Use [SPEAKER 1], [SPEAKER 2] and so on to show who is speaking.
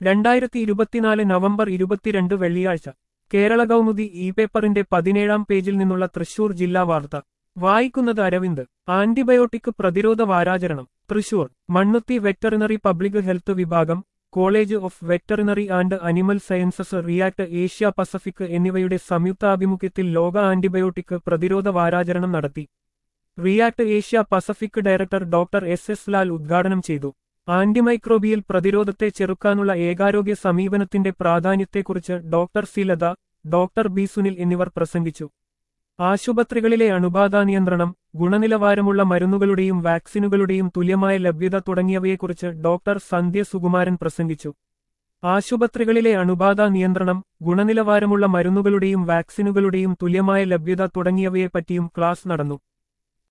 [SPEAKER 1] 2024 November 22 വെള്ളിയാഴ്ച Kerala Kaumudi E പേപ്പറിന്റെ 17-ാം പേജിൽ നിന്നുള്ള തൃശൂർ ജില്ലാ വാർത്ത വായിക്കുന്നത് അരവിന്ദ്. ആന്റിബയോട്ടിക് പ്രതിരോധ വാരാചരണം Thrissur. Mannuthy veterinary public health വിഭാഗം, college of veterinary and animal sciences, react Asia Pacific എന്നിവയുടെ സംയുക്താഭിമുഖ്യത്തിൽ ലോക ആന്റിബയോട്ടിക് പ്രതിരോധ വാരാചരണം നടത്തി. React Asia Pacific director doctor S Lal ഉദ്ഘാടനം ചെയ്തു. ആന്റിമൈക്രോബിയൽ പ്രതിരോധത്തെ ചെറുക്കാനുള്ള ഏകാരോഗ്യ സമീപനത്തിന്റെ പ്രാധാന്യത്തെക്കുറിച്ച് doctor C Latha, doctor B Sunil എന്നിവർ പ്രസംഗിച്ചു. ആശുപത്രികളിലെ അണുബാധ നിയന്ത്രണം, ഗുണനിലവാരമുള്ള മരുന്നുകളുടെയും വാക്സിനുകളുടെയും തുല്യമായ ലഭ്യത തുടങ്ങിയവയെക്കുറിച്ച് ഡോക്ടർ സന്ധ്യ സുകുമാരൻ പ്രസംഗിച്ചു. ആശുപത്രികളിലെ അണുബാധ നിയന്ത്രണം, ഗുണനിലവാരമുള്ള മരുന്നുകളുടെയും വാക്സിനുകളുടെയും തുല്യമായ ലഭ്യത തുടങ്ങിയവയെപ്പറ്റിയും ക്ലാസ് നടന്നു.